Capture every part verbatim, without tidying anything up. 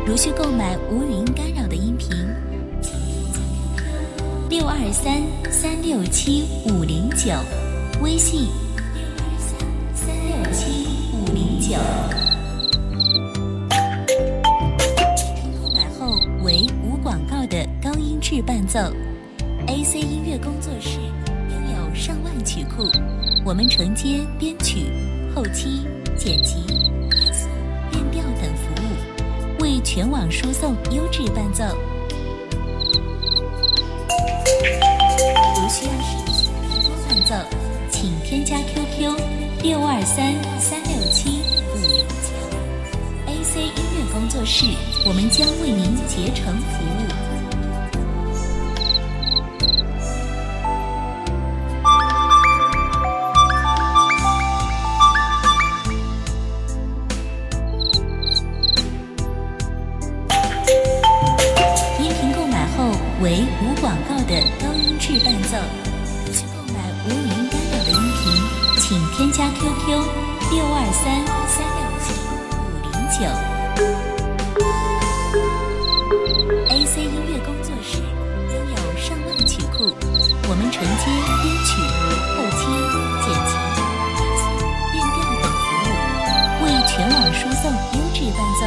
如需购买无语音干扰的音频，六二三三六七五零九，微信六二三三六七五零九。购买后为无广告的高音质伴奏。A C 音乐工作室拥有上万曲库，我们承接编曲、后期、剪辑、变调等服务，为全网输送优质伴奏。如需要视频多伴奏，请添加 Q Q 六二三三六七五零九。A C 音乐工作室，我们将为您竭诚服务。为无广告的高音质伴奏。需购买无语音干扰的音频，请添加 Q Q 六二三三六七五零九。A C 音乐工作室拥有上万曲库，我们承接编曲、后期、剪辑、变调等服务，为全网输送优质伴奏。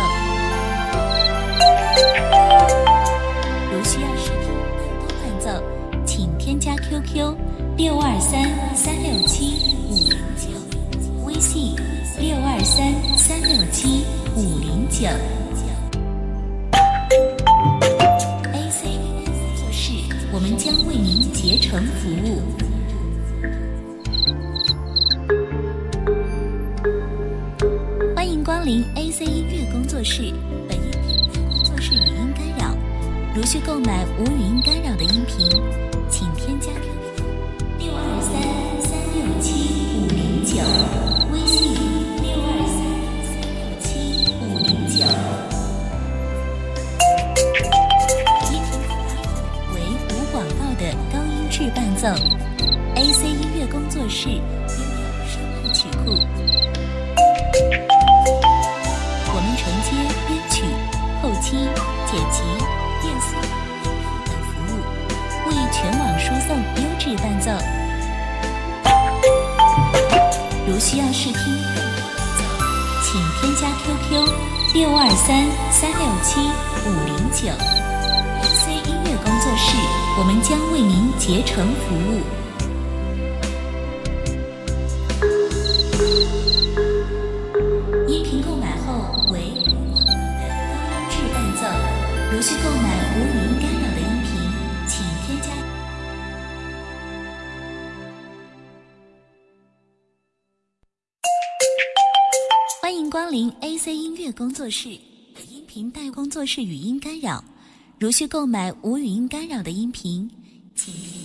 如需要视频更多伴奏，请添加 Q Q 六二三三六七五零九，微信六二三三六七五零九。A C 音乐工作室，我们将为您竭诚服务。欢迎光临 A C 音乐工作室，本音频工作室语音干扰。如需购买无语音干扰的音频，请添加 Q Q 六二三三六七五零九，微信六二三三六七五零九。音频购买后为无广告的高音质伴奏。A C 音乐工作室拥有上万曲库，我们承接编曲、后期、剪辑、变速等服务，为全网输送优质伴奏。如需要试听更多伴奏，请添加 Q Q 六二三三六七五零九。A C 音乐工作室，我们将为您竭诚服务。音频购买后为无广告的高音质伴奏。如需购买无语音干扰的音频，请添加。欢迎光临 A C 音乐工作室，本音频带工作室语音干扰。如需购买无语音干扰的音频，请。